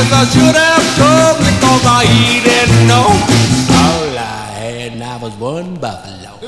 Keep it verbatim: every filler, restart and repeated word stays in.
guess I should have told because I didn't know. All I had now was one buffalo.